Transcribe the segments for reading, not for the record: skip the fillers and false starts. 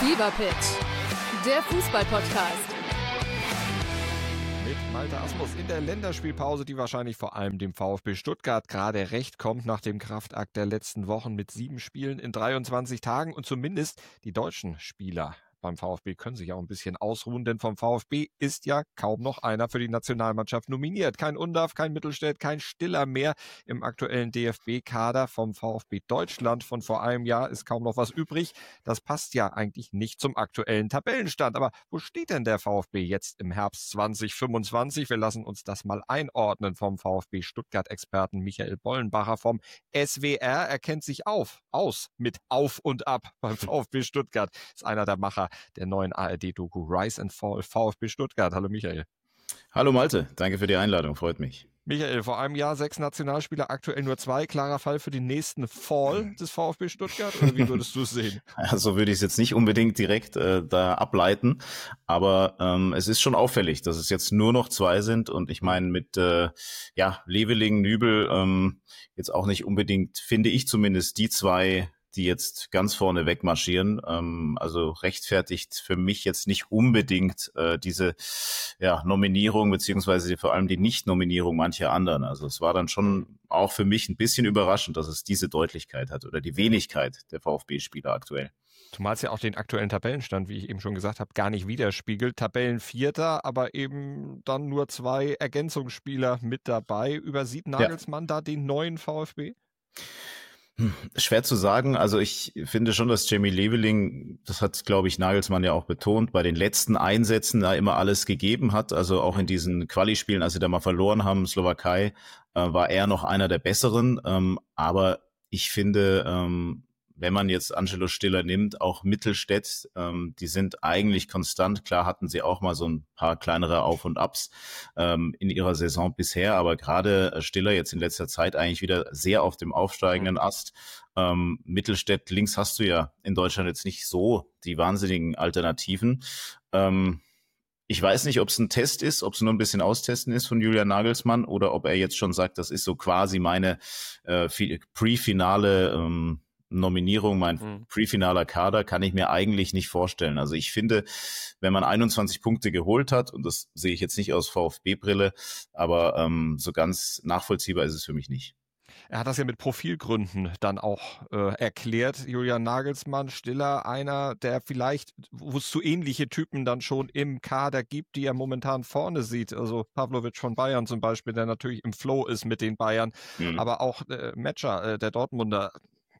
Fever Pitch, der Fußball-Podcast. Mit Malte Asmus in der Länderspielpause, die wahrscheinlich vor allem dem VfB Stuttgart gerade recht kommt nach dem Kraftakt der letzten Wochen mit 7 Spielen in 23 Tagen. Und zumindest die deutschen Spieler beim VfB können sich auch ein bisschen ausruhen, denn vom VfB ist ja kaum noch einer für die Nationalmannschaft nominiert. Kein Undav, kein Mittelstädt, kein Stiller mehr im aktuellen DFB-Kader vom VfB Deutschland von vor einem Jahr ist kaum noch was übrig. Das passt ja eigentlich nicht zum aktuellen Tabellenstand. Aber wo steht denn der VfB jetzt im Herbst 2025? Wir lassen uns das mal einordnen vom VfB Stuttgart-Experten Michael Bollenbacher vom SWR. Er kennt sich aus mit Auf und Ab beim VfB Stuttgart. Ist einer der Macher der neuen ARD-Doku Rise and Fall VfB Stuttgart. Hallo Michael. Hallo Malte, danke für die Einladung, freut mich. Michael, vor einem Jahr 6 Nationalspieler, aktuell nur 2. Klarer Fall für den nächsten Fall des VfB Stuttgart? Oder wie würdest du es sehen? Ja, so würde ich es jetzt nicht unbedingt direkt da ableiten, aber es ist schon auffällig, dass es jetzt nur noch 2 sind und ich meine mit Leveling, Nübel jetzt auch nicht unbedingt, finde ich zumindest, die 2, die jetzt ganz vorne wegmarschieren. Also rechtfertigt für mich jetzt nicht unbedingt diese Nominierung, beziehungsweise vor allem die Nicht-Nominierung mancher anderen. Also es war dann schon auch für mich ein bisschen überraschend, dass es diese Deutlichkeit hat oder die Wenigkeit der VfB-Spieler aktuell. Zumal es ja auch den aktuellen Tabellenstand, wie ich eben schon gesagt habe, gar nicht widerspiegelt. Tabellenvierter, aber eben dann nur 2 Ergänzungsspieler mit dabei. Übersieht Nagelsmann da den neuen VfB? Schwer zu sagen. Also ich finde schon, dass Jamie Leveling, das hat, glaube ich, Nagelsmann ja auch betont, bei den letzten Einsätzen da immer alles gegeben hat. Also auch in diesen Quali-Spielen, als sie da mal verloren haben, Slowakei, war er noch einer der Besseren. Aber ich finde, wenn man jetzt Angelo Stiller nimmt, auch Mittelstädt, die sind eigentlich konstant. Klar hatten sie auch mal so ein paar kleinere Auf und Abs in ihrer Saison bisher, aber gerade Stiller jetzt in letzter Zeit eigentlich wieder sehr auf dem aufsteigenden Ast. Mittelstädt, links hast du ja in Deutschland jetzt nicht so die wahnsinnigen Alternativen. Ich weiß nicht, ob es ein Test ist, ob es nur ein bisschen Austesten ist von Julian Nagelsmann oder ob er jetzt schon sagt, das ist so quasi meine Pre-Finale Nominierung, mein pre-finaler Kader, kann ich mir eigentlich nicht vorstellen. Also ich finde, wenn man 21 Punkte geholt hat, und das sehe ich jetzt nicht aus VfB-Brille, aber so ganz nachvollziehbar ist es für mich nicht. Er hat das ja mit Profilgründen dann auch erklärt. Julian Nagelsmann, Stiller, einer, der vielleicht, wo es so ähnliche Typen dann schon im Kader gibt, die er momentan vorne sieht. Also Pavlovic von Bayern zum Beispiel, der natürlich im Flow ist mit den Bayern, aber auch Metscher, der Dortmunder.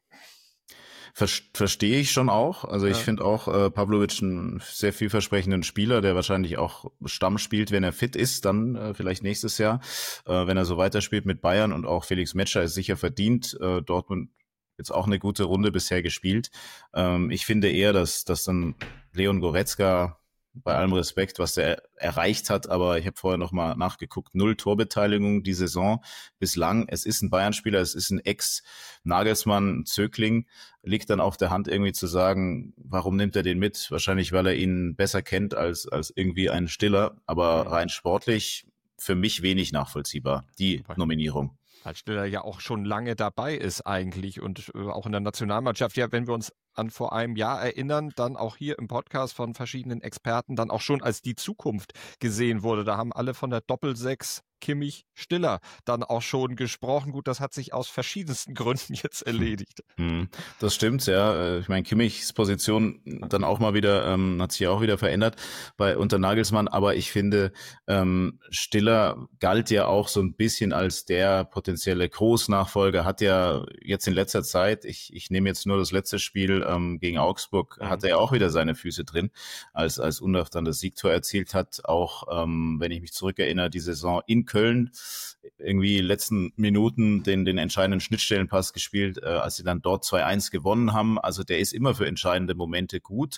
Verstehe ich schon auch. Also ich finde auch Pavlovic einen sehr vielversprechenden Spieler, der wahrscheinlich auch Stamm spielt, wenn er fit ist, dann vielleicht nächstes Jahr, wenn er so weiterspielt mit Bayern. Und auch Felix Metscher ist sicher verdient. Dortmund jetzt auch eine gute Runde bisher gespielt. Ich finde eher, dass dann Leon Goretzka, bei allem Respekt, was er erreicht hat, aber ich habe vorher noch mal nachgeguckt, 0 Torbeteiligung die Saison bislang. Es ist ein Bayern-Spieler, es ist ein Ex-Nagelsmann, Zögling, liegt dann auf der Hand irgendwie zu sagen, warum nimmt er den mit? Wahrscheinlich, weil er ihn besser kennt als irgendwie ein Stiller, aber rein sportlich für mich wenig nachvollziehbar, die Nominierung. Weil Stiller ja auch schon lange dabei ist eigentlich und auch in der Nationalmannschaft. Ja, wenn wir uns an vor einem Jahr erinnern, dann auch hier im Podcast von verschiedenen Experten dann auch schon als die Zukunft gesehen wurde. Da haben alle von der Doppel-6 Kimmich, Stiller dann auch schon gesprochen. Gut, das hat sich aus verschiedensten Gründen jetzt erledigt. Das stimmt, ja. Ich meine, Kimmichs Position dann auch mal wieder, hat sich auch wieder verändert unter Nagelsmann, aber ich finde, Stiller galt ja auch so ein bisschen als der potenzielle Großnachfolger, hat ja jetzt in letzter Zeit, ich nehme jetzt nur das letzte Spiel gegen Augsburg, hat er ja auch wieder seine Füße drin, als Undav dann das Siegtor erzielt hat, auch wenn ich mich zurückerinnere, die Saison in Köln irgendwie letzten Minuten den entscheidenden Schnittstellenpass gespielt, als sie dann dort 2-1 gewonnen haben. Also der ist immer für entscheidende Momente gut.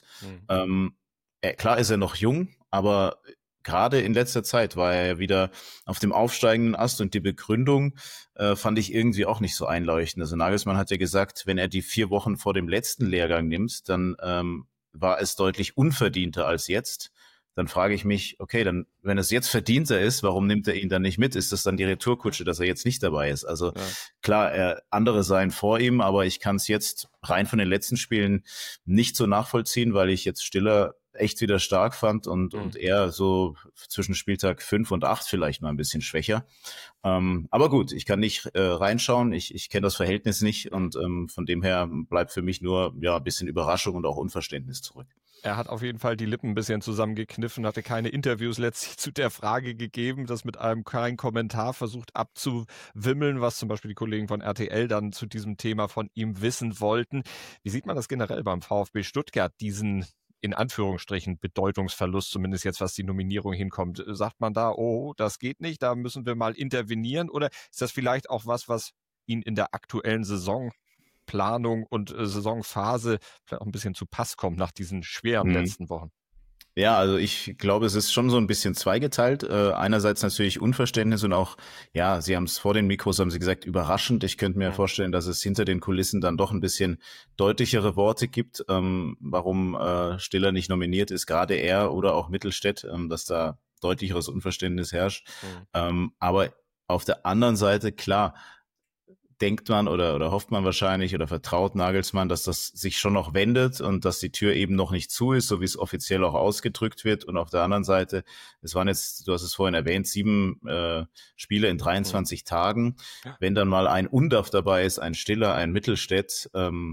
Klar ist er noch jung, aber gerade in letzter Zeit war er ja wieder auf dem aufsteigenden Ast und die Begründung fand ich irgendwie auch nicht so einleuchtend. Also Nagelsmann hat ja gesagt, wenn er die 4 Wochen vor dem letzten Lehrgang nimmt, dann war es deutlich unverdienter als jetzt. dann frage ich mich, okay, dann, wenn es jetzt verdienter ist, warum nimmt er ihn dann nicht mit? Ist das dann die Retourkutsche, dass er jetzt nicht dabei ist? Also klar, andere seien vor ihm, aber ich kann es jetzt rein von den letzten Spielen nicht so nachvollziehen, weil ich jetzt Stiller echt wieder stark fand und er so zwischen Spieltag 5 und 8 vielleicht mal ein bisschen schwächer. Aber gut, ich kann nicht reinschauen, ich kenne das Verhältnis nicht und von dem her bleibt für mich nur ein bisschen Überraschung und auch Unverständnis zurück. Er hat auf jeden Fall die Lippen ein bisschen zusammengekniffen, hatte keine Interviews letztlich zu der Frage gegeben, das mit einem kleinen Kommentar versucht abzuwimmeln, was zum Beispiel die Kollegen von RTL dann zu diesem Thema von ihm wissen wollten. Wie sieht man das generell beim VfB Stuttgart, diesen in Anführungsstrichen Bedeutungsverlust, zumindest jetzt was die Nominierung hinkommt? Sagt man da, oh, das geht nicht, da müssen wir mal intervenieren, oder ist das vielleicht auch was ihn in der aktuellen Saisonplanung und Saisonphase vielleicht auch ein bisschen zu Pass kommt nach diesen schweren letzten Wochen? Ja, also ich glaube, es ist schon so ein bisschen zweigeteilt. Einerseits natürlich Unverständnis und auch, ja, Sie haben es vor den Mikros, haben Sie gesagt, überraschend. Ich könnte mir vorstellen, dass es hinter den Kulissen dann doch ein bisschen deutlichere Worte gibt, warum Stiller nicht nominiert ist, gerade er oder auch Mittelstädt, dass da deutlicheres Unverständnis herrscht. Aber auf der anderen Seite, klar, denkt man oder hofft man wahrscheinlich oder vertraut Nagelsmann, dass das sich schon noch wendet und dass die Tür eben noch nicht zu ist, so wie es offiziell auch ausgedrückt wird. Und auf der anderen Seite, es waren jetzt, du hast es vorhin erwähnt, 7 Spiele in 23 Tagen. Wenn dann mal ein Undav dabei ist, ein Stiller, ein Mittelstädt,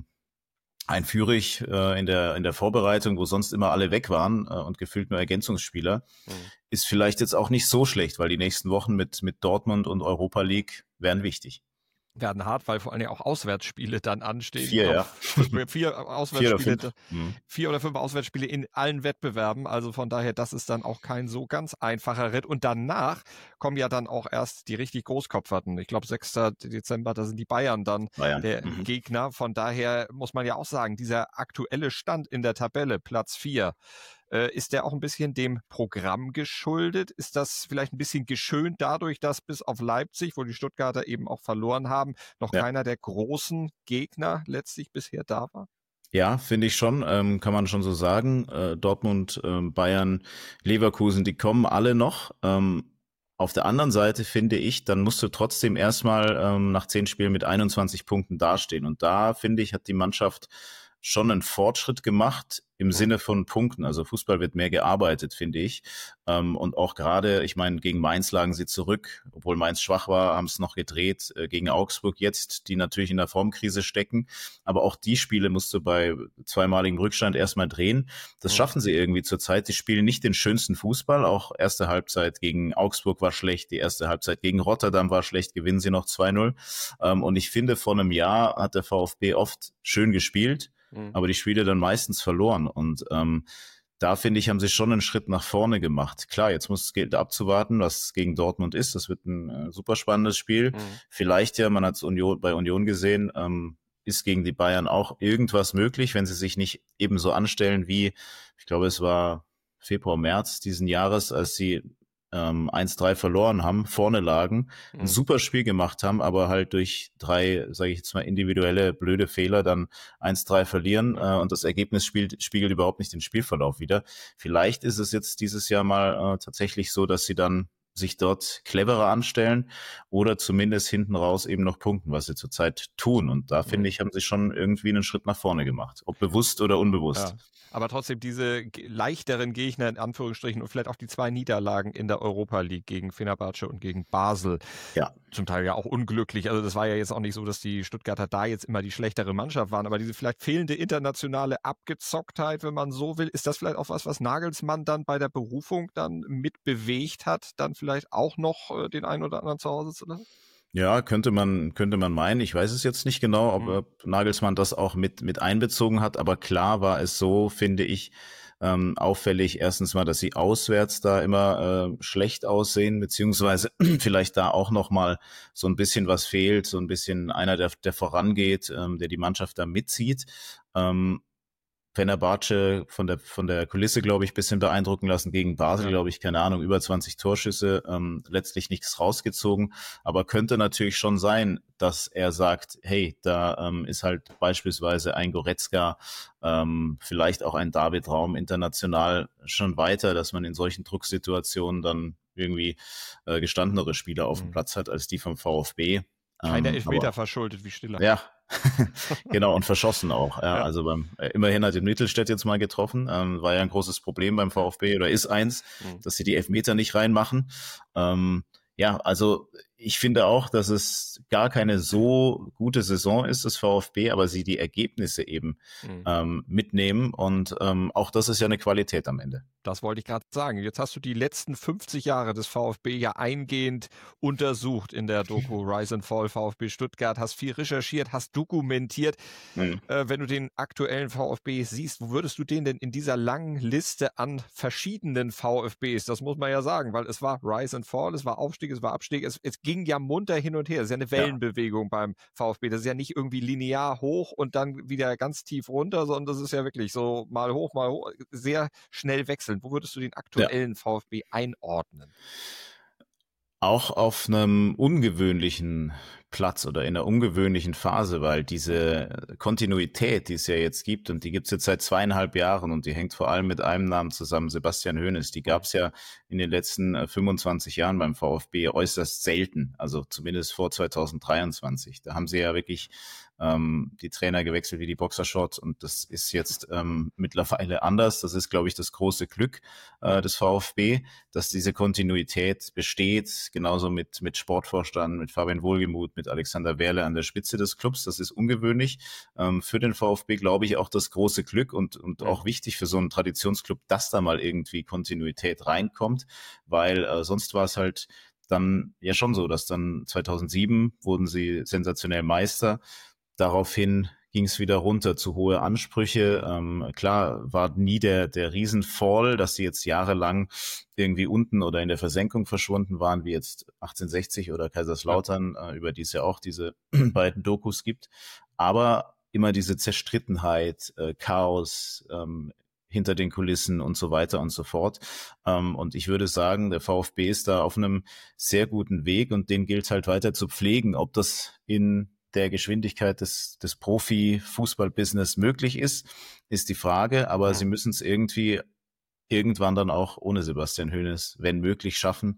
ein Führig in der Vorbereitung, wo sonst immer alle weg waren und gefühlt nur Ergänzungsspieler, ist vielleicht jetzt auch nicht so schlecht, weil die nächsten Wochen mit Dortmund und Europa League wären wichtig. Werden hart, weil vor allem auch Auswärtsspiele dann anstehen. 4 Auswärtsspiele, 4 oder 5 Auswärtsspiele in allen Wettbewerben. Also von daher, das ist dann auch kein so ganz einfacher Ritt. Und danach kommen ja dann auch erst die richtig Großkopferten. Ich glaube, 6. Dezember, da sind die Bayern dann der Gegner. Von daher muss man ja auch sagen, dieser aktuelle Stand in der Tabelle, Platz 4, ist der auch ein bisschen dem Programm geschuldet? Ist das vielleicht ein bisschen geschönt dadurch, dass bis auf Leipzig, wo die Stuttgarter eben auch verloren haben, noch keiner der großen Gegner letztlich bisher da war? Ja, finde ich schon, kann man schon so sagen. Dortmund, Bayern, Leverkusen, die kommen alle noch. Auf der anderen Seite finde ich, dann musst du trotzdem erstmal nach 10 Spielen mit 21 Punkten dastehen. Und da, finde ich, hat die Mannschaft schon einen Fortschritt gemacht im Sinne von Punkten. Also Fußball wird mehr gearbeitet, finde ich. Und auch gerade, ich meine, gegen Mainz lagen sie zurück, obwohl Mainz schwach war, haben es noch gedreht. Gegen Augsburg jetzt, die natürlich in der Formkrise stecken. Aber auch die Spiele musst du bei zweimaligem Rückstand erstmal drehen. Das schaffen sie irgendwie zurzeit. Sie spielen nicht den schönsten Fußball. Auch erste Halbzeit gegen Augsburg war schlecht. Die erste Halbzeit gegen Rotterdam war schlecht. Gewinnen sie noch 2-0. Und ich finde, vor einem Jahr hat der VfB oft schön gespielt, aber die Spiele dann meistens verloren. Und da, finde ich, haben sie schon einen Schritt nach vorne gemacht. Klar, jetzt muss es gilt abzuwarten, was gegen Dortmund ist. Das wird ein super spannendes Spiel. Vielleicht man hat es bei Union gesehen, ist gegen die Bayern auch irgendwas möglich, wenn sie sich nicht ebenso anstellen wie, ich glaube, es war Februar, März diesen Jahres, als sie 1-3 verloren haben, vorne lagen, ein super Spiel gemacht haben, aber halt durch 3, sage ich jetzt mal, individuelle blöde Fehler dann 1-3 verlieren und das Ergebnis spiegelt überhaupt nicht den Spielverlauf wider. Vielleicht ist es jetzt dieses Jahr mal tatsächlich so, dass sie dann sich dort cleverer anstellen oder zumindest hinten raus eben noch punkten, was sie zurzeit tun. Und da, finde ich, haben sie schon irgendwie einen Schritt nach vorne gemacht, ob bewusst oder unbewusst. Ja. Aber trotzdem diese leichteren Gegner in Anführungsstrichen und vielleicht auch die 2 Niederlagen in der Europa League gegen Fenerbahce und gegen Basel. Ja. Zum Teil ja auch unglücklich. Also das war ja jetzt auch nicht so, dass die Stuttgarter da jetzt immer die schlechtere Mannschaft waren, aber diese vielleicht fehlende internationale Abgezocktheit, wenn man so will, ist das vielleicht auch was Nagelsmann dann bei der Berufung dann mit bewegt hat, dann vielleicht auch noch den einen oder anderen zu Hause zu lassen? Ja, könnte man meinen. Ich weiß es jetzt nicht genau, ob Nagelsmann das auch mit einbezogen hat, aber klar war es so, finde ich, auffällig. Erstens mal, dass sie auswärts da immer schlecht aussehen, beziehungsweise vielleicht da auch nochmal so ein bisschen was fehlt, so ein bisschen einer, der vorangeht, der die Mannschaft da mitzieht. Fenerbahce von der Kulisse, glaube ich, ein bisschen beeindrucken lassen. Gegen Basel, glaube ich, keine Ahnung, über 20 Torschüsse, letztlich nichts rausgezogen. Aber könnte natürlich schon sein, dass er sagt, hey, da ist halt beispielsweise ein Goretzka, vielleicht auch ein David Raum international schon weiter, dass man in solchen Drucksituationen dann irgendwie gestandenere Spieler auf dem Platz hat als die vom VfB. Keine Elfmeter verschuldet wie Stiller. Ja, genau, und verschossen auch. Ja. Ja. Also immerhin hat den Mittelstädt jetzt mal getroffen. War ja ein großes Problem beim VfB oder ist eins, dass sie die Elfmeter nicht reinmachen. Ja, also ich finde auch, dass es gar keine so gute Saison ist, das VfB, aber sie die Ergebnisse eben mitnehmen und auch das ist ja eine Qualität am Ende. Das wollte ich gerade sagen. Jetzt hast du die letzten 50 Jahre des VfB ja eingehend untersucht in der Doku Rise and Fall VfB Stuttgart, hast viel recherchiert, hast dokumentiert. Wenn du den aktuellen VfB siehst, wo würdest du den denn in dieser langen Liste an verschiedenen VfBs, das muss man ja sagen, weil es war Rise and Fall, es war Aufstieg, es war Abstieg, es ging ja munter hin und her. Es ist ja eine Wellenbewegung beim VfB. Das ist ja nicht irgendwie linear hoch und dann wieder ganz tief runter, sondern das ist ja wirklich so mal hoch, sehr schnell wechselnd. Wo würdest du den aktuellen VfB einordnen? Auch auf einem ungewöhnlichen Platz oder in einer ungewöhnlichen Phase, weil diese Kontinuität, die es ja jetzt gibt, und die gibt es jetzt seit 2,5 Jahren und die hängt vor allem mit einem Namen zusammen, Sebastian Hoeneß. Die gab es ja in den letzten 25 Jahren beim VfB äußerst selten, also zumindest vor 2023. Da haben sie ja wirklich die Trainer gewechselt wie die Boxershorts und das ist jetzt mittlerweile anders. Das ist, glaube ich, das große Glück des VfB, dass diese Kontinuität besteht, genauso mit Sportvorstand, mit Fabian Wohlgemuth, mit Alexander Werle an der Spitze des Clubs. Das ist ungewöhnlich. Für den VfB, glaube ich, auch das große Glück und auch wichtig für so einen Traditionsclub, dass da mal irgendwie Kontinuität reinkommt, weil sonst war es halt dann ja schon so, dass dann 2007 wurden sie sensationell Meister. Daraufhin ging es wieder runter zu hohe Ansprüche. Klar war nie der Riesenfall, dass sie jetzt jahrelang irgendwie unten oder in der Versenkung verschwunden waren, wie jetzt 1860 oder Kaiserslautern, über die es ja auch diese beiden Dokus gibt. Aber immer diese Zerstrittenheit, Chaos, hinter den Kulissen und so weiter und so fort. Und ich würde sagen, der VfB ist da auf einem sehr guten Weg und den gilt halt weiter zu pflegen. Ob das in der Geschwindigkeit des Profi-Fußball-Business möglich ist die Frage. Aber sie müssen es irgendwie irgendwann dann auch ohne Sebastian Hoeneß, wenn möglich, schaffen,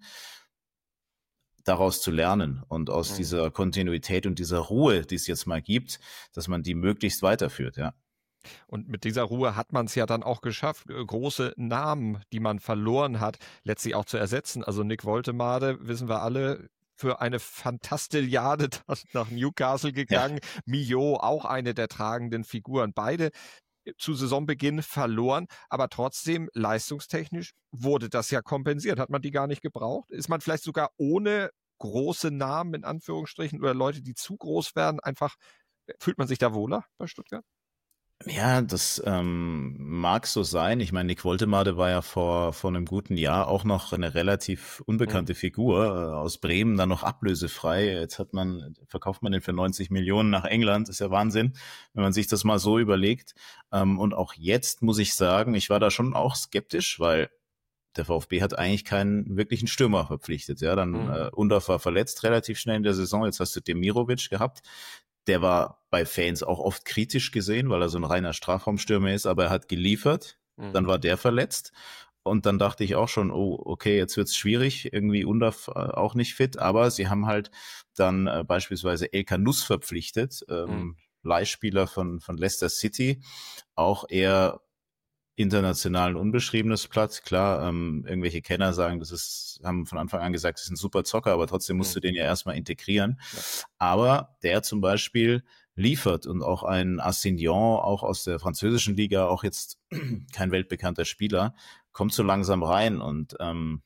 daraus zu lernen und aus dieser Kontinuität und dieser Ruhe, die es jetzt mal gibt, dass man die möglichst weiterführt, ja. Und mit dieser Ruhe hat man es ja dann auch geschafft, große Namen, die man verloren hat, letztlich auch zu ersetzen. Also Nick Woltemade, wissen wir alle, für eine Fantastilliarde nach Newcastle gegangen. Ja. Mio, auch eine der tragenden Figuren. Beide zu Saisonbeginn verloren, aber trotzdem leistungstechnisch wurde das ja kompensiert. Hat man die gar nicht gebraucht? Ist man vielleicht sogar ohne große Namen in Anführungsstrichen oder Leute, die zu groß werden, einfach fühlt man sich da wohler bei Stuttgart? Ja, das mag so sein. Ich meine, Nick Woltemade war ja vor einem guten Jahr auch noch eine relativ unbekannte Figur aus Bremen, dann noch ablösefrei. Jetzt verkauft man den für 90 Millionen nach England. Das ist ja Wahnsinn, wenn man sich das mal so überlegt. Und auch jetzt muss ich sagen, ich war da schon auch skeptisch, weil der VfB hat eigentlich keinen wirklichen Stürmer verpflichtet. Ja, dann Undorf war verletzt relativ schnell in der Saison. Jetzt hast du Demirovic gehabt. Der war bei Fans auch oft kritisch gesehen, weil er so ein reiner Strafraumstürmer ist, aber er hat geliefert. Dann war der verletzt. Und dann dachte ich auch schon, oh, okay, jetzt wird's schwierig. Irgendwie Undorf auch nicht fit. Aber sie haben halt dann beispielsweise El Kanous verpflichtet, Leihspieler von Leicester City. Auch eher international ein unbeschriebenes Blatt. Klar, irgendwelche Kenner sagen, haben von Anfang an gesagt, das ist ein super Zocker, aber trotzdem musst du den ja erstmal integrieren. Ja. Aber der zum Beispiel liefert und auch ein Assignon, auch aus der französischen Liga, auch jetzt kein weltbekannter Spieler, kommt so langsam rein und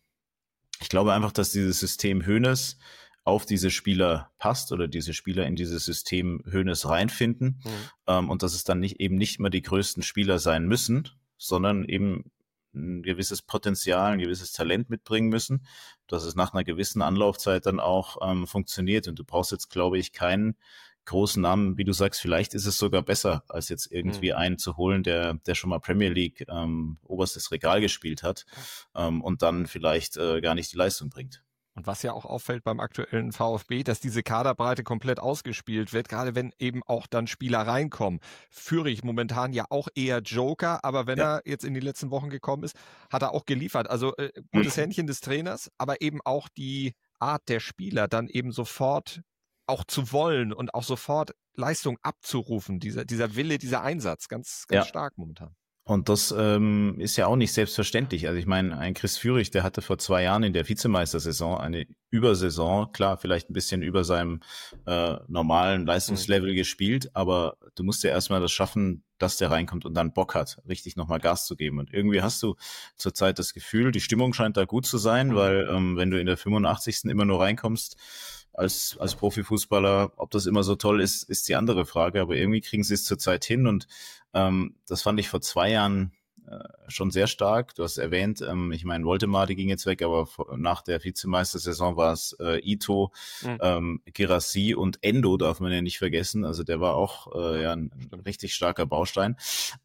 ich glaube einfach, dass dieses System Hoeneß auf diese Spieler passt oder diese Spieler in dieses System Hoeneß reinfinden und dass es dann eben nicht mehr die größten Spieler sein müssen, sondern eben ein gewisses Potenzial, ein gewisses Talent mitbringen müssen, dass es nach einer gewissen Anlaufzeit dann auch funktioniert. Und du brauchst jetzt, glaube ich, keinen großen Namen, wie du sagst, vielleicht ist es sogar besser, als jetzt irgendwie einen zu holen, der schon mal Premier League oberstes Regal gespielt hat und dann vielleicht gar nicht die Leistung bringt. Und was ja auch auffällt beim aktuellen VfB, dass diese Kaderbreite komplett ausgespielt wird, gerade wenn eben auch dann Spieler reinkommen. Führig momentan ja auch eher Joker, aber wenn er jetzt in die letzten Wochen gekommen ist, hat er auch geliefert. Also gutes Händchen des Trainers, aber eben auch die Art der Spieler, dann eben sofort auch zu wollen und auch sofort Leistung abzurufen. Dieser Wille, dieser Einsatz, ganz stark momentan. Und das ist ja auch nicht selbstverständlich. Also ich meine, ein Chris Führig, der hatte vor 2 Jahren in der Vizemeistersaison eine Übersaison, klar, vielleicht ein bisschen über seinem normalen Leistungslevel gespielt, aber du musst ja erstmal das schaffen, dass der reinkommt und dann Bock hat, richtig nochmal Gas zu geben. Und irgendwie hast du zurzeit das Gefühl, die Stimmung scheint da gut zu sein, weil wenn du in der 85. immer nur reinkommst, als Profifußballer, ob das immer so toll ist, ist die andere Frage. Aber irgendwie kriegen sie es zurzeit hin und das fand ich vor 2 Jahren schon sehr stark. Du hast erwähnt, ich meine, Woltemade ging jetzt weg, aber nach der Vizemeistersaison war es Ito, Guirassy und Endo darf man ja nicht vergessen. Also der war auch ein richtig starker Baustein.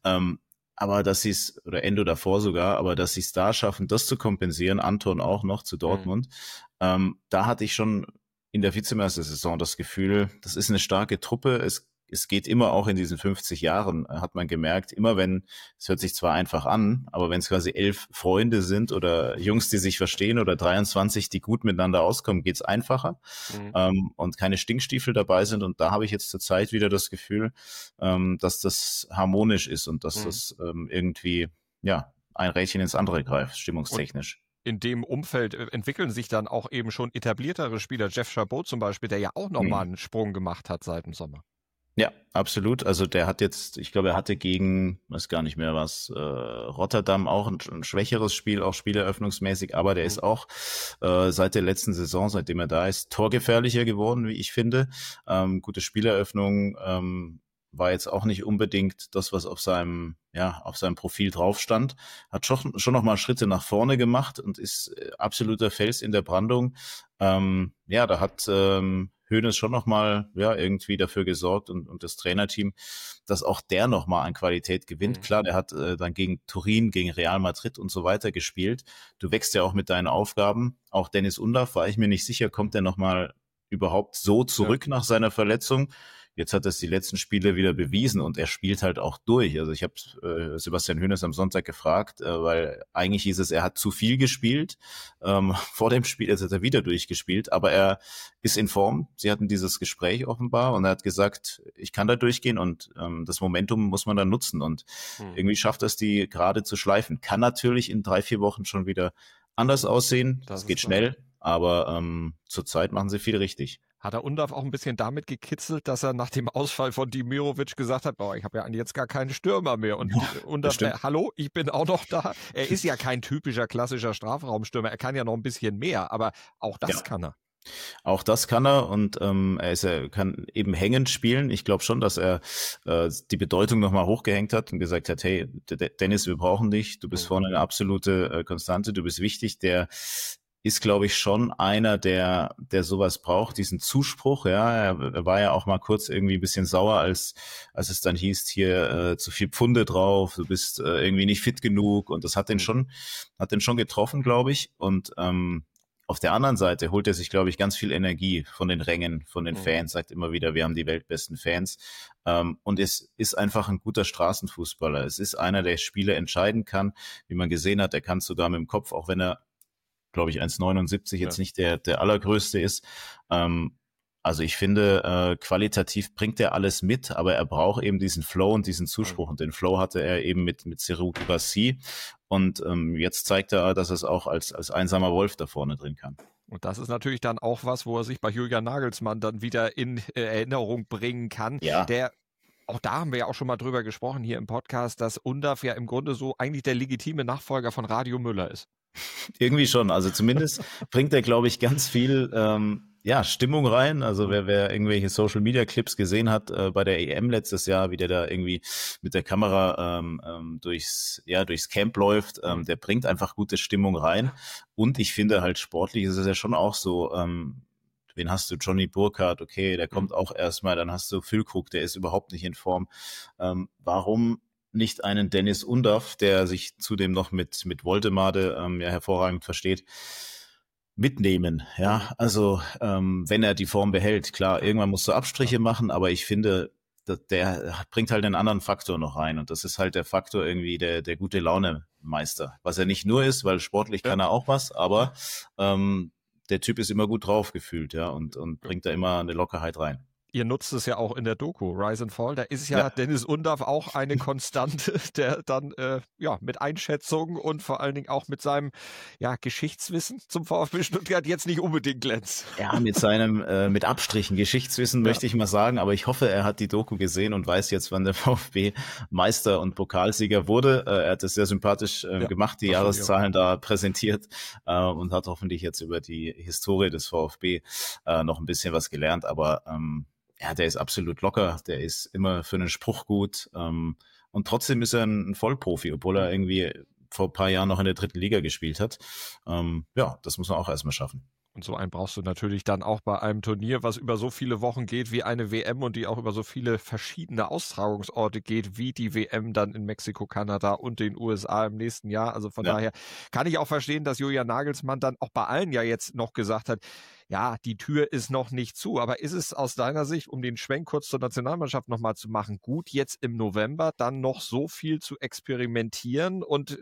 Aber dass sie es, oder Endo davor sogar, aber dass sie es da schaffen, das zu kompensieren, Anton auch noch zu Dortmund, da hatte ich schon in der Vizemeistersaison das Gefühl, das ist eine starke Truppe. Es geht immer auch in diesen 50 Jahren, hat man gemerkt, immer wenn, es hört sich zwar einfach an, aber wenn es quasi 11 Freunde sind oder Jungs, die sich verstehen oder 23, die gut miteinander auskommen, geht's einfacher und keine Stinkstiefel dabei sind. Und da habe ich jetzt zur Zeit wieder das Gefühl, dass das harmonisch ist und dass das irgendwie, ein Rädchen ins andere greift, stimmungstechnisch. In dem Umfeld entwickeln sich dann auch eben schon etabliertere Spieler. Jeff Chabot zum Beispiel, der ja auch nochmal einen Sprung gemacht hat seit dem Sommer. Ja, absolut. Also der hat jetzt, ich glaube, er hatte gegen, weiß gar nicht mehr was, Rotterdam auch ein schwächeres Spiel, auch spieleröffnungsmäßig, aber der ist auch seit der letzten Saison, seitdem er da ist, torgefährlicher geworden, wie ich finde. Gute Spieleröffnung, war jetzt auch nicht unbedingt das, was auf seinem Profil drauf stand. Hat schon noch mal Schritte nach vorne gemacht und ist absoluter Fels in der Brandung. Da hat Hoeneß schon noch mal irgendwie dafür gesorgt und das Trainerteam, dass auch der noch mal an Qualität gewinnt. Klar, der hat dann gegen Turin, gegen Real Madrid und so weiter gespielt. Du wächst ja auch mit deinen Aufgaben. Auch Dennis Undaff war ich mir nicht sicher, kommt der noch mal überhaupt so zurück nach seiner Verletzung? Jetzt hat er es die letzten Spiele wieder bewiesen und er spielt halt auch durch. Also ich habe Sebastian Hoeneß am Sonntag gefragt, weil eigentlich hieß es, er hat zu viel gespielt. Vor dem Spiel, jetzt hat er wieder durchgespielt, aber er ist in Form. Sie hatten dieses Gespräch offenbar und er hat gesagt, ich kann da durchgehen und das Momentum muss man dann nutzen und irgendwie schafft es die gerade zu schleifen. Kann natürlich in 3-4 Wochen schon wieder anders aussehen. Das geht schnell, aber zurzeit machen sie viel richtig. Hat er Undaff auch ein bisschen damit gekitzelt, dass er nach dem Ausfall von Dimirovic gesagt hat, ich habe ja jetzt gar keinen Stürmer mehr. Und Undaff, hallo, ich bin auch noch da. Er ist ja kein typischer, klassischer Strafraumstürmer. Er kann ja noch ein bisschen mehr, aber auch das kann er. Auch das kann er und er kann eben hängend spielen. Ich glaube schon, dass er die Bedeutung nochmal hochgehängt hat und gesagt hat, hey, Dennis, wir brauchen dich. Du bist vorne eine absolute Konstante, du bist wichtig. Der ist, glaube ich, schon einer, der sowas braucht, diesen Zuspruch. Ja, er war ja auch mal kurz irgendwie ein bisschen sauer, als es dann hieß, hier zu viel Pfunde drauf, du bist irgendwie nicht fit genug. Und das hat den schon getroffen, glaube ich. Und auf der anderen Seite holt er sich, glaube ich, ganz viel Energie von den Rängen, von den Fans, sagt immer wieder, wir haben die weltbesten Fans. Und es ist einfach ein guter Straßenfußballer. Es ist einer, der Spiele entscheiden kann. Wie man gesehen hat, er kann es sogar mit dem Kopf, auch wenn er, glaube ich, 1,79 jetzt nicht der allergrößte ist. Also ich finde, qualitativ bringt er alles mit, aber er braucht eben diesen Flow und diesen Zuspruch. Und den Flow hatte er eben mit Serhou Guirassy. Und jetzt zeigt er, dass er es auch als einsamer Wolf da vorne drin kann. Und das ist natürlich dann auch was, wo er sich bei Julian Nagelsmann dann wieder in Erinnerung bringen kann. Ja. Auch da haben wir ja auch schon mal drüber gesprochen hier im Podcast, dass Undaff ja im Grunde so eigentlich der legitime Nachfolger von Radio Müller ist. Irgendwie schon. Also zumindest bringt er, glaube ich, ganz viel Stimmung rein. Also wer irgendwelche Social-Media-Clips gesehen hat bei der EM letztes Jahr, wie der da irgendwie mit der Kamera durchs Camp läuft, der bringt einfach gute Stimmung rein. Und ich finde halt sportlich ist es ja schon auch so, wen hast du? Johnny Burkhardt, okay, der kommt auch erstmal, dann hast du Füllkrug, der ist überhaupt nicht in Form. Warum nicht einen Dennis Undaff, der sich zudem noch mit Woltemade ja hervorragend versteht, mitnehmen, ja, also wenn er die Form behält, klar, irgendwann musst du Abstriche machen, aber ich finde, der bringt halt einen anderen Faktor noch rein und das ist halt der Faktor irgendwie der gute Laune-Meister, was er nicht nur ist, weil sportlich kann er auch was, aber der Typ ist immer gut drauf gefühlt, ja, und bringt da immer eine Lockerheit rein. Ihr nutzt es ja auch in der Doku, Rise and Fall. Da ist ja Dennis Undaff auch eine Konstante, der dann mit Einschätzungen und vor allen Dingen auch mit seinem Geschichtswissen zum VfB Stuttgart jetzt nicht unbedingt glänzt. Ja, mit seinem mit Abstrichen Geschichtswissen möchte ich mal sagen, aber ich hoffe, er hat die Doku gesehen und weiß jetzt, wann der VfB Meister und Pokalsieger wurde. Er hat es sehr sympathisch gemacht, die Jahreszahlen da präsentiert und hat hoffentlich jetzt über die Historie des VfB noch ein bisschen was gelernt, aber der ist absolut locker, der ist immer für einen Spruch gut und trotzdem ist er ein Vollprofi, obwohl er irgendwie vor ein paar Jahren noch in der 3. Liga gespielt hat. Das muss man auch erstmal schaffen. Und so einen brauchst du natürlich dann auch bei einem Turnier, was über so viele Wochen geht wie eine WM und die auch über so viele verschiedene Austragungsorte geht, wie die WM dann in Mexiko, Kanada und den USA im nächsten Jahr. Also von daher kann ich auch verstehen, dass Julian Nagelsmann dann auch bei allen ja jetzt noch gesagt hat, ja, die Tür ist noch nicht zu, aber ist es aus deiner Sicht, um den Schwenk kurz zur Nationalmannschaft nochmal zu machen, gut jetzt im November dann noch so viel zu experimentieren und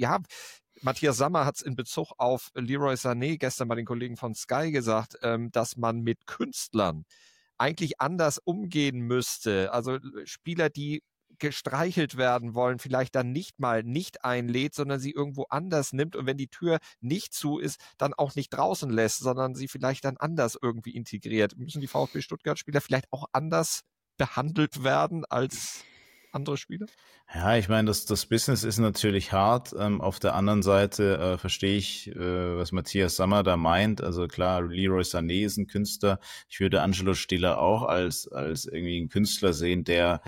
Matthias Sammer hat es in Bezug auf Leroy Sané gestern bei den Kollegen von Sky gesagt, dass man mit Künstlern eigentlich anders umgehen müsste. Also Spieler, die gestreichelt werden wollen, vielleicht dann nicht einlädt, sondern sie irgendwo anders nimmt und wenn die Tür nicht zu ist, dann auch nicht draußen lässt, sondern sie vielleicht dann anders irgendwie integriert. Müssen die VfB Stuttgart-Spieler vielleicht auch anders behandelt werden als andere Spieler? Ja, ich meine, das Business ist natürlich hart. Auf der anderen Seite verstehe ich, was Matthias Sammer da meint. Also klar, Leroy Sané ist ein Künstler. Ich würde Angelo Stiller auch als irgendwie einen Künstler sehen, der,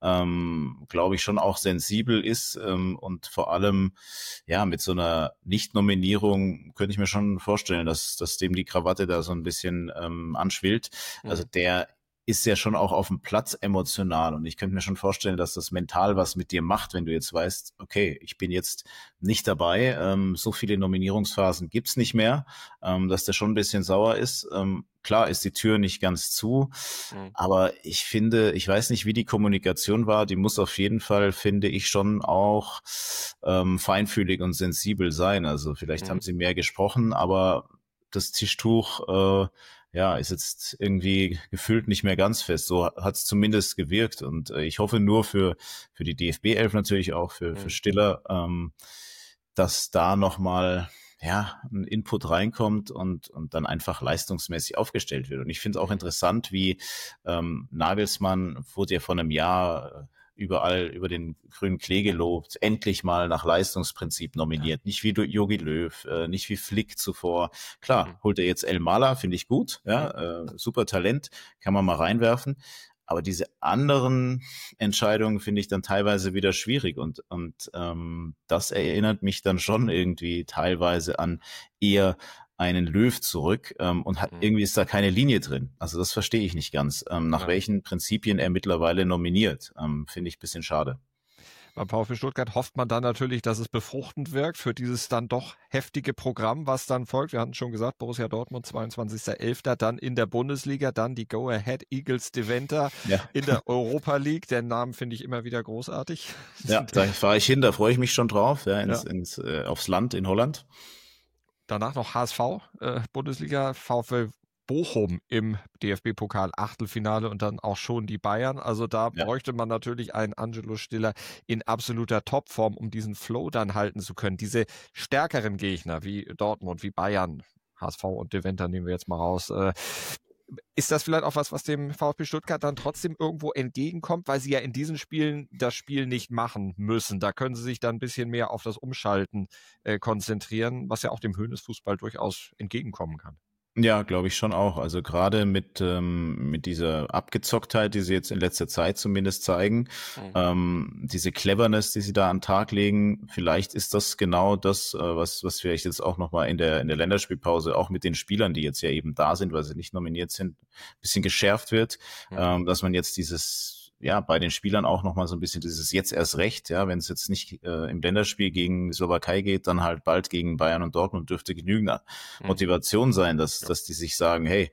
glaube ich, schon auch sensibel ist und vor allem mit so einer Nicht-Nominierung könnte ich mir schon vorstellen, dass dem die Krawatte da so ein bisschen anschwillt. Also der ist ja schon auch auf dem Platz emotional und ich könnte mir schon vorstellen, dass das mental was mit dir macht, wenn du jetzt weißt, okay, ich bin jetzt nicht dabei, so viele Nominierungsphasen gibt's nicht mehr, dass der schon ein bisschen sauer ist. Klar ist die Tür nicht ganz zu, aber ich finde, ich weiß nicht, wie die Kommunikation war, die muss auf jeden Fall, finde ich, schon auch feinfühlig und sensibel sein. Also vielleicht haben sie mehr gesprochen, aber das Tischtuch ist jetzt irgendwie gefühlt nicht mehr ganz fest. So hat es zumindest gewirkt. Und ich hoffe nur für die DFB 11 natürlich auch, für Stiller, dass da nochmal ein Input reinkommt und dann einfach leistungsmäßig aufgestellt wird. Und ich finde es auch interessant, wie Nagelsmann wurde ja vor einem Jahr überall über den grünen Klee gelobt, endlich mal nach Leistungsprinzip nominiert. Nicht wie Jogi Löw, nicht wie Flick zuvor. Klar, holt er jetzt El Mala, finde ich gut, super Talent, kann man mal reinwerfen. Aber diese anderen Entscheidungen finde ich dann teilweise wieder schwierig und das erinnert mich dann schon irgendwie teilweise an eher einen Löw zurück und irgendwie ist da keine Linie drin. Also das verstehe ich nicht ganz, nach welchen Prinzipien er mittlerweile nominiert. Finde ich ein bisschen schade. Beim VfB Stuttgart hofft man dann natürlich, dass es befruchtend wirkt für dieses dann doch heftige Programm, was dann folgt. Wir hatten schon gesagt, Borussia Dortmund 22.11. dann in der Bundesliga, dann die Go-Ahead Eagles Deventer in der Europa League. Den Namen finde ich immer wieder großartig. Ja, da fahre ich hin, da freue ich mich schon drauf, aufs Land in Holland. Danach noch HSV, Bundesliga, VfL Bochum im DFB-Pokal Achtelfinale und dann auch schon die Bayern. Also da bräuchte man natürlich einen Angelo Stiller in absoluter Topform, um diesen Flow dann halten zu können. Diese stärkeren Gegner wie Dortmund, wie Bayern, HSV und Deventer nehmen wir jetzt mal raus. Ist das vielleicht auch was dem VfB Stuttgart dann trotzdem irgendwo entgegenkommt, weil sie ja in diesen Spielen das Spiel nicht machen müssen? Da können sie sich dann ein bisschen mehr auf das Umschalten konzentrieren, was ja auch dem Hoeneß-Fußball durchaus entgegenkommen kann. Ja, glaube ich schon auch. Also gerade mit dieser Abgezocktheit, die sie jetzt in letzter Zeit zumindest zeigen, Mhm. diese Cleverness, die sie da an den Tag legen, vielleicht ist das genau das, was vielleicht jetzt auch nochmal in der Länderspielpause auch mit den Spielern, die jetzt ja eben da sind, weil sie nicht nominiert sind, ein bisschen geschärft wird, Mhm. dass man jetzt bei den Spielern auch nochmal so ein bisschen dieses jetzt erst recht, ja, wenn es jetzt nicht im Länderspiel gegen die Slowakei geht, dann halt bald gegen Bayern und Dortmund dürfte genügend Mhm. Motivation sein, Ja. dass die sich sagen, hey,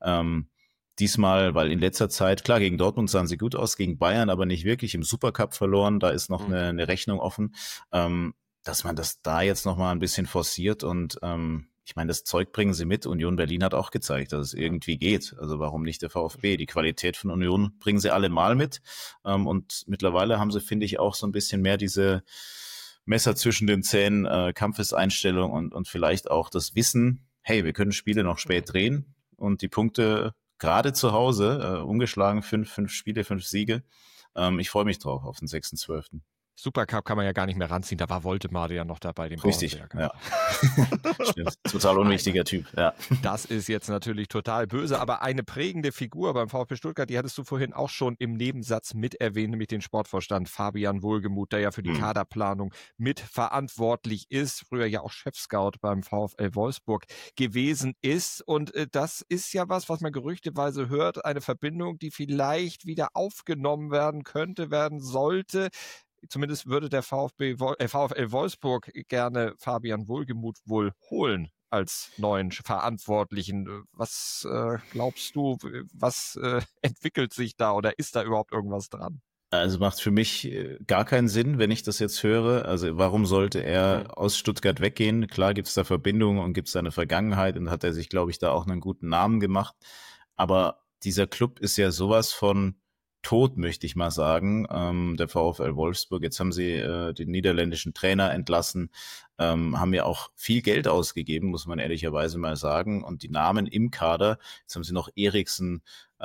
diesmal, weil in letzter Zeit, klar, gegen Dortmund sahen sie gut aus, gegen Bayern aber nicht wirklich, im Supercup verloren, da ist noch Mhm. eine Rechnung offen, dass man das da jetzt nochmal ein bisschen forciert und ich meine, das Zeug bringen sie mit. Union Berlin hat auch gezeigt, dass es Ja. irgendwie geht. Also warum nicht der VfB? Die Qualität von Union bringen sie alle mal mit. Und mittlerweile haben sie, finde ich, auch so ein bisschen mehr diese Messer zwischen den Zähnen, Kampfeseinstellung und vielleicht auch das Wissen, hey, wir können Spiele noch spät drehen und die Punkte gerade zu Hause, ungeschlagen, fünf Spiele, 5 Siege. Ich freue mich drauf auf den 6.12. Supercup kann man ja gar nicht mehr ranziehen. Da war Woltemade ja noch dabei, den Richtig, Braunschweiger. ja. Stimmt. Total Nein, unwichtiger Typ, ja. das ist jetzt natürlich total böse, aber eine prägende Figur beim VfB Stuttgart, die hattest du vorhin auch schon im Nebensatz mit erwähnt, nämlich den Sportvorstand Fabian Wohlgemuth, der ja für die Hm. Kaderplanung mitverantwortlich ist, früher ja auch Chefscout beim VfL Wolfsburg gewesen ist. Und das ist ja was man gerüchteweise hört, eine Verbindung, die vielleicht wieder aufgenommen werden könnte, werden sollte. Zumindest würde der VfL Wolfsburg gerne Fabian Wohlgemuth wohl holen als neuen Verantwortlichen. Was glaubst du, was entwickelt sich da oder ist da überhaupt irgendwas dran? Also macht für mich gar keinen Sinn, wenn ich das jetzt höre. Also warum sollte Hm. er aus Stuttgart weggehen? Klar gibt es da Verbindungen und gibt es da eine Vergangenheit und hat er sich, glaube ich, da auch einen guten Namen gemacht. Aber dieser Club ist ja sowas von tot, möchte ich mal sagen. Der VfL Wolfsburg. Jetzt haben sie den niederländischen Trainer entlassen, haben ja auch viel Geld ausgegeben, muss man ehrlicherweise mal sagen. Und die Namen im Kader, jetzt haben sie noch Eriksen,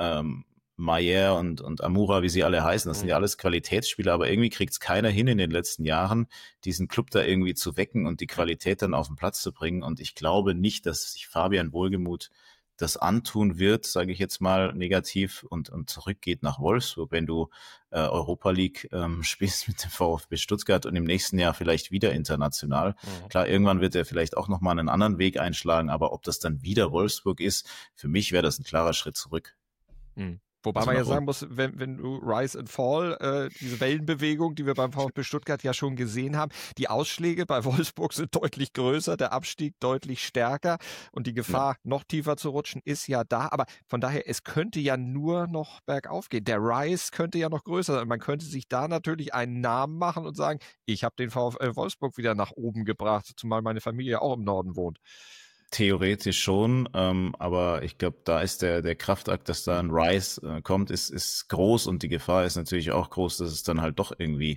Maier und Amura, wie sie alle heißen, das sind ja Hm. alles Qualitätsspieler, aber irgendwie kriegt es keiner hin in den letzten Jahren, diesen Club da irgendwie zu wecken und die Ja. Qualität dann auf den Platz zu bringen. Und ich glaube nicht, dass sich Fabian Wohlgemuth das antun wird, sage ich jetzt mal negativ, und zurückgeht nach Wolfsburg, wenn du Europa League spielst mit dem VfB Stuttgart und im nächsten Jahr vielleicht wieder international. Mhm. Klar, irgendwann wird er vielleicht auch nochmal einen anderen Weg einschlagen, aber ob das dann wieder Wolfsburg ist, für mich wäre das ein klarer Schritt zurück. Hm. Wobei Also man ja nach sagen unten. muss, wenn du Rise and Fall, diese Wellenbewegung, die wir beim VfB Stuttgart ja schon gesehen haben, die Ausschläge bei Wolfsburg sind deutlich größer, der Abstieg deutlich stärker und die Ja. Gefahr, noch tiefer zu rutschen, ist ja da. Aber von daher, es könnte ja nur noch bergauf gehen. Der Rise könnte ja noch größer sein. Man könnte sich da natürlich einen Namen machen und sagen, ich habe den VfL Wolfsburg wieder nach oben gebracht, zumal meine Familie auch im Norden wohnt. Theoretisch schon, aber ich glaube, da ist der Kraftakt, dass da ein Rise kommt, ist groß und die Gefahr ist natürlich auch groß, dass es dann halt doch irgendwie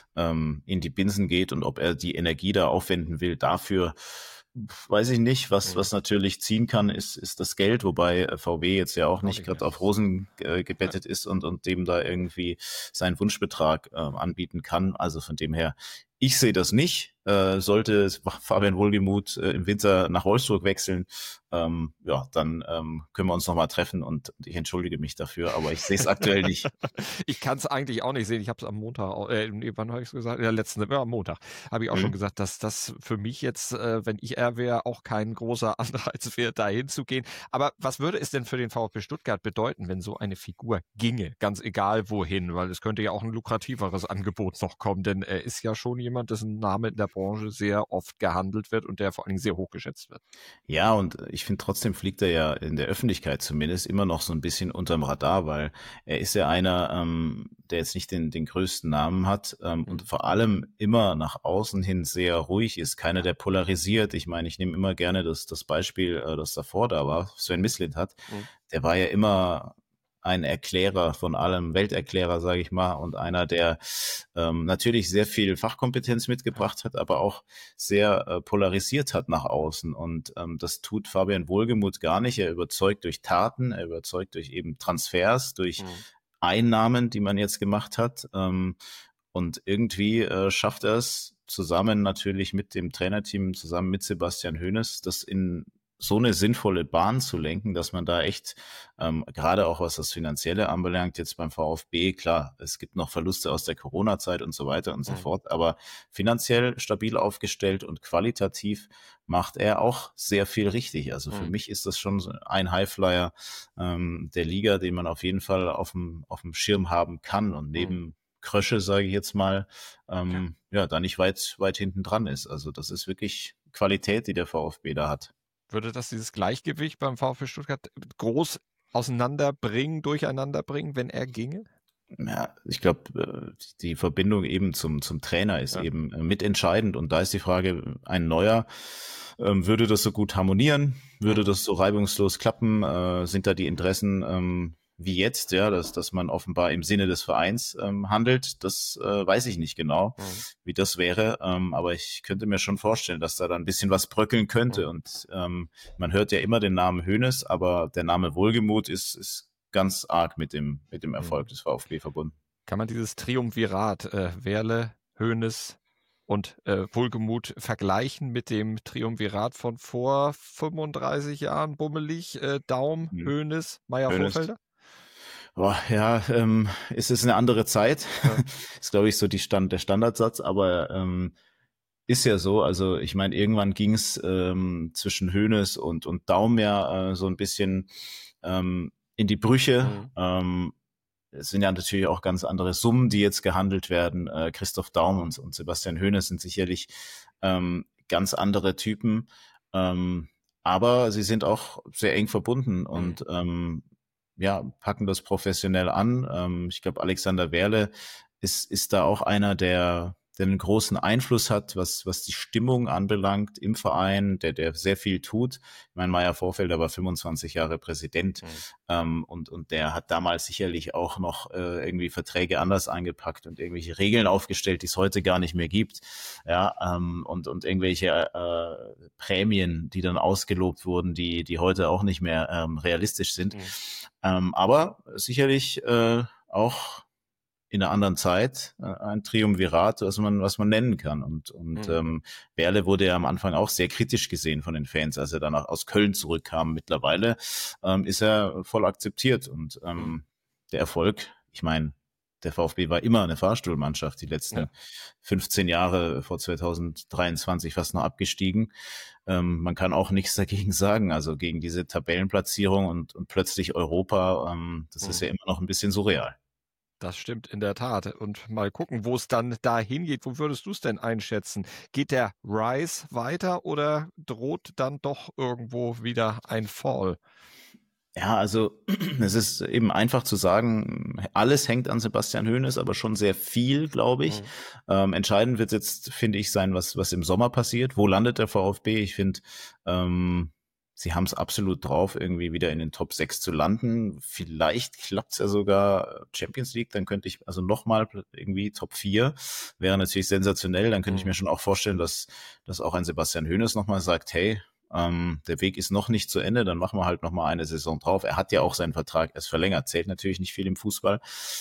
in die Binsen geht und ob er die Energie da aufwenden will, dafür weiß ich nicht. Was natürlich ziehen kann, ist das Geld, wobei VW jetzt ja auch Auch nicht nicht mehr. gerade auf Rosen Ja. gebettet ist und dem da irgendwie seinen Wunschbetrag anbieten kann. Also von dem her, ich sehe das nicht. Sollte Fabian Wohlgemuth im Winter nach Wolfsburg wechseln, dann können wir uns nochmal treffen und ich entschuldige mich dafür, aber ich sehe es aktuell nicht. Ich kann es eigentlich auch nicht sehen. Ich habe es am Montag, wann habe ich es gesagt? Ja, am Montag habe ich auch schon Mhm. gesagt, dass das für mich jetzt, wenn ich er wäre, auch kein großer Anreiz wäre, dahin zu gehen. Aber was würde es denn für den VfB Stuttgart bedeuten, wenn so eine Figur ginge, ganz egal wohin? Weil es könnte ja auch ein lukrativeres Angebot noch kommen, denn er ist ja schon jemand, dessen Name in der Branche sehr oft gehandelt wird und der vor allen Dingen sehr hoch geschätzt wird. Ja, und ich finde trotzdem fliegt er ja in der Öffentlichkeit zumindest immer noch so ein bisschen unterm Radar, weil er ist ja einer, der jetzt nicht den größten Namen hat und vor allem immer nach außen hin sehr ruhig ist, keiner, der polarisiert. Ich meine, ich nehme immer gerne das Beispiel, das davor da war, Sven Mislintat. Mhm. Der war ja immer ein Erklärer von allem, Welterklärer, sage ich mal, und einer, der natürlich sehr viel Fachkompetenz mitgebracht hat, aber auch sehr polarisiert hat nach außen. Und das tut Fabian Wohlgemuth gar nicht. Er überzeugt durch Taten, er überzeugt durch eben Transfers, durch Mhm. Einnahmen, die man jetzt gemacht hat. Und irgendwie schafft er es zusammen natürlich mit dem Trainerteam, zusammen mit Sebastian Hoeneß, das in so eine sinnvolle Bahn zu lenken, dass man da echt, gerade auch was das Finanzielle anbelangt, jetzt beim VfB, klar, es gibt noch Verluste aus der Corona-Zeit und so weiter und so fort, aber finanziell stabil aufgestellt und qualitativ macht er auch sehr viel richtig. Also für mich ist das schon so ein Highflyer der Liga, den man auf jeden Fall auf dem Schirm haben kann und neben Krösche, sage ich jetzt mal, da nicht weit hinten dran ist. Also das ist wirklich Qualität, die der VfB da hat. Würde das dieses Gleichgewicht beim VfB Stuttgart groß durcheinander bringen, wenn er ginge? Ja, ich glaube, die Verbindung eben zum Trainer ist eben mitentscheidend. Und da ist die Frage, ein neuer, würde das so gut harmonieren? Würde das so reibungslos klappen? Sind da die Interessen wie jetzt, ja, dass man offenbar im Sinne des Vereins handelt? Das weiß ich nicht genau, wie das wäre. Aber ich könnte mir schon vorstellen, dass da dann ein bisschen was bröckeln könnte. Und man hört ja immer den Namen Hoeneß, aber der Name Wohlgemuth ist ganz arg mit dem Erfolg des VfB verbunden. Kann man dieses Triumvirat Werle, Hoeneß und Wohlgemuth vergleichen mit dem Triumvirat von vor 35 Jahren, bummelig, Daum, Hoeneß, Meier-Vorfelder? Boah, ja, es ist eine andere Zeit. Ja. Ist, glaube ich, so der Standardsatz, aber ist ja so. Also ich meine, irgendwann ging es zwischen Hoeneß und Daum ja so ein bisschen in die Brüche. Es sind ja natürlich auch ganz andere Summen, die jetzt gehandelt werden. Christoph Daum und Sebastian Hoeneß sind sicherlich ganz andere Typen, aber sie sind auch sehr eng verbunden und packen das professionell an. Ich glaube, Alexander Werle ist da auch einer, der einen großen Einfluss hat, was die Stimmung anbelangt im Verein, der sehr viel tut. Ich meine, Meier-Vorfelder war 25 Jahre Präsident und der hat damals sicherlich auch noch irgendwie Verträge anders angepackt und irgendwelche Regeln aufgestellt, die es heute gar nicht mehr gibt. Ja, und irgendwelche Prämien, die dann ausgelobt wurden, die heute auch nicht mehr realistisch sind. Aber sicherlich auch in einer anderen Zeit ein Triumvirat, was man nennen kann. Und Werle wurde ja am Anfang auch sehr kritisch gesehen von den Fans, als er dann aus Köln zurückkam. Mittlerweile ist er voll akzeptiert. Und der Erfolg, ich meine, der VfB war immer eine Fahrstuhlmannschaft, die letzten 15 Jahre vor 2023 fast noch abgestiegen. Man kann auch nichts dagegen sagen, also gegen diese Tabellenplatzierung und plötzlich Europa, das ist ja immer noch ein bisschen surreal. Das stimmt in der Tat. Und mal gucken, wo es dann dahin geht. Wo würdest du es denn einschätzen? Geht der Rise weiter oder droht dann doch irgendwo wieder ein Fall? Ja, also es ist eben einfach zu sagen, alles hängt an Sebastian Hoeneß, aber schon sehr viel, glaube ich. Entscheidend wird jetzt, finde ich, sein, was im Sommer passiert. Wo landet der VfB? Ich finde, sie haben es absolut drauf, irgendwie wieder in den Top 6 zu landen. Vielleicht klappt es ja sogar Champions League, dann könnte ich also nochmal irgendwie Top 4. Wäre natürlich sensationell, dann könnte ich mir schon auch vorstellen, dass auch ein Sebastian Hoeneß nochmal sagt, hey, der Weg ist noch nicht zu Ende, dann machen wir halt nochmal eine Saison drauf. Er hat ja auch seinen Vertrag erst verlängert, zählt natürlich nicht viel im Fußball.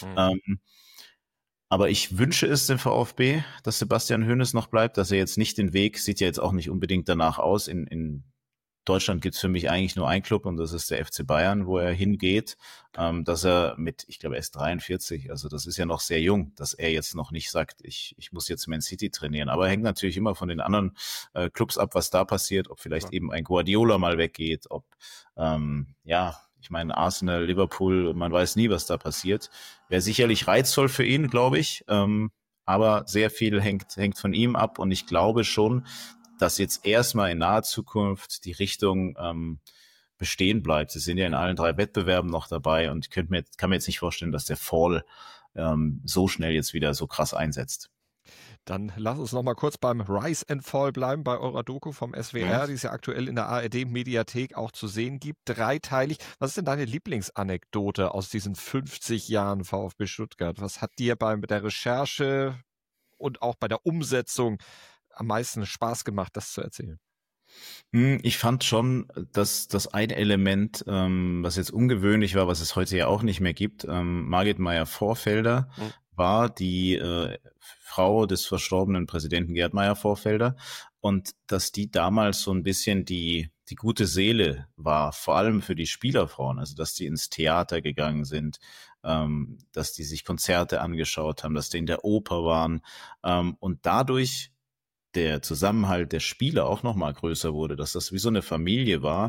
Aber ich wünsche es dem VfB, dass Sebastian Hoeneß noch bleibt, dass er jetzt nicht den Weg, sieht ja jetzt auch nicht unbedingt danach aus, in Deutschland gibt es für mich eigentlich nur einen Club und das ist der FC Bayern, wo er hingeht, dass er ich glaube, er ist 43, also das ist ja noch sehr jung, dass er jetzt noch nicht sagt, ich muss jetzt Man City trainieren, aber hängt natürlich immer von den anderen Clubs ab, was da passiert, ob vielleicht eben ein Guardiola mal weggeht, ob, ich meine, Arsenal, Liverpool, man weiß nie, was da passiert. Wäre sicherlich reizvoll für ihn, glaube ich, aber sehr viel hängt von ihm ab und ich glaube schon, dass jetzt erstmal in naher Zukunft die Richtung bestehen bleibt. Sie sind ja in allen 3 Wettbewerben noch dabei und kann mir jetzt nicht vorstellen, dass der Fall so schnell jetzt wieder so krass einsetzt. Dann lass uns noch mal kurz beim Rise and Fall bleiben, bei eurer Doku vom SWR, die es ja aktuell in der ARD-Mediathek auch zu sehen gibt, 3-teilig. Was ist denn deine Lieblingsanekdote aus diesen 50 Jahren VfB Stuttgart? Was hat dir bei der Recherche und auch bei der Umsetzung am meisten Spaß gemacht, das zu erzählen? Ich fand schon, dass das ein Element, was jetzt ungewöhnlich war, was es heute ja auch nicht mehr gibt, Margit Meier-Vorfelder war die Frau des verstorbenen Präsidenten Gerd Meier-Vorfelder. und dass die damals so ein bisschen die gute Seele war, vor allem für die Spielerfrauen, also dass die ins Theater gegangen sind, dass die sich Konzerte angeschaut haben, dass die in der Oper waren, und dadurch der Zusammenhalt der Spieler auch noch mal größer wurde, dass das wie so eine Familie war,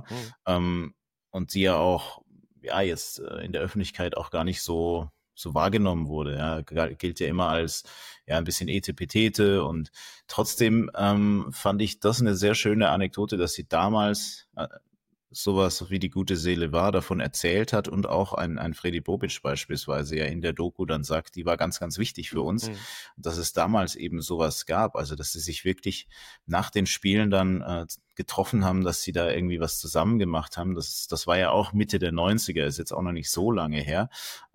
und sie ja auch jetzt in der Öffentlichkeit auch gar nicht so wahrgenommen wurde. Ja, gilt ja immer als ein bisschen Etepetete, und trotzdem fand ich das eine sehr schöne Anekdote, dass sie damals sowas wie die gute Seele war, davon erzählt hat, und auch ein Fredi Bobic beispielsweise ja in der Doku dann sagt, die war ganz, ganz wichtig für uns, dass es damals eben sowas gab, also dass sie sich wirklich nach den Spielen dann getroffen haben, dass sie da irgendwie was zusammen gemacht haben. Das war ja auch Mitte der 90er, ist jetzt auch noch nicht so lange her.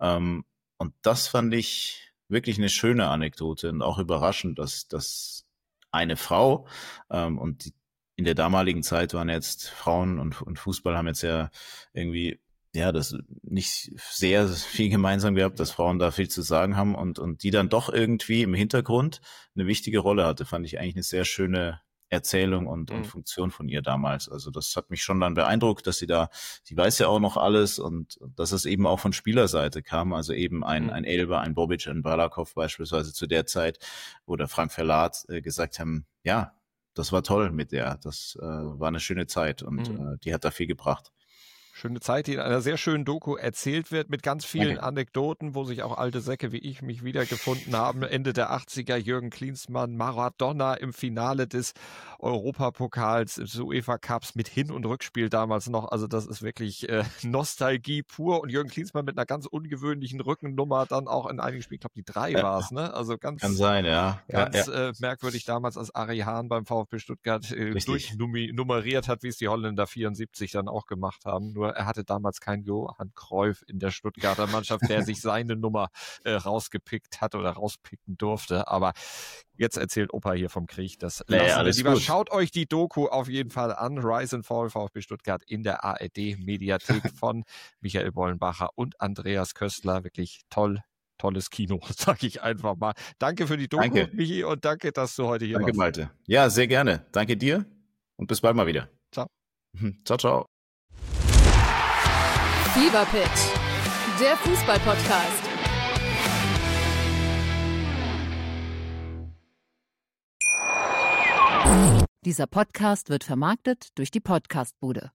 Und das fand ich wirklich eine schöne Anekdote und auch überraschend, dass eine Frau, und in der damaligen Zeit waren jetzt Frauen und Fußball haben jetzt ja irgendwie das nicht sehr viel gemeinsam gehabt, dass Frauen da viel zu sagen haben, und die dann doch irgendwie im Hintergrund eine wichtige Rolle hatte, fand ich eigentlich eine sehr schöne Erzählung und Funktion von ihr damals. Also das hat mich schon dann beeindruckt, dass sie weiß ja auch noch alles, und dass es eben auch von Spielerseite kam, also eben ein Elber, ein Bobic, ein Balakov beispielsweise zu der Zeit, wo der Frank Verlat gesagt haben, ja, das war toll mit der, das war eine schöne Zeit, und die hat da viel gebracht. Schöne Zeit, die in einer sehr schönen Doku erzählt wird, mit ganz vielen Anekdoten, wo sich auch alte Säcke wie ich mich wiedergefunden haben. Ende der 80er, Jürgen Klinsmann, Maradona im Finale des Europapokals, des UEFA Cups mit Hin- und Rückspiel damals noch. Also das ist wirklich Nostalgie pur. Und Jürgen Klinsmann mit einer ganz ungewöhnlichen Rückennummer dann auch in einigen Spielen, ich glaube die 3 war es, ne? Also ganz, kann sein, ganz merkwürdig damals, als Ari Hahn beim VfB Stuttgart durchnummeriert hat, wie es die Holländer 74 dann auch gemacht haben. Nur er hatte damals keinen Johann Cruyff in der Stuttgarter Mannschaft, der sich seine Nummer rausgepickt hat oder rauspicken durfte. Aber jetzt erzählt Opa hier vom Krieg. Das lassen wir lieber. Schaut euch die Doku auf jeden Fall an. Rise and Fall VfB Stuttgart in der ARD-Mediathek von Michael Bollenbacher und Andreas Köstler. Wirklich tolles Kino, sage ich einfach mal. Danke für die Doku, Michi, und danke, dass du heute hier warst. Danke, Malte. Ja, sehr gerne. Danke dir und bis bald mal wieder. Ciao. Ciao, ciao. Fever Pitch, der Fußball-Podcast. Dieser Podcast wird vermarktet durch die Podcast-Bude.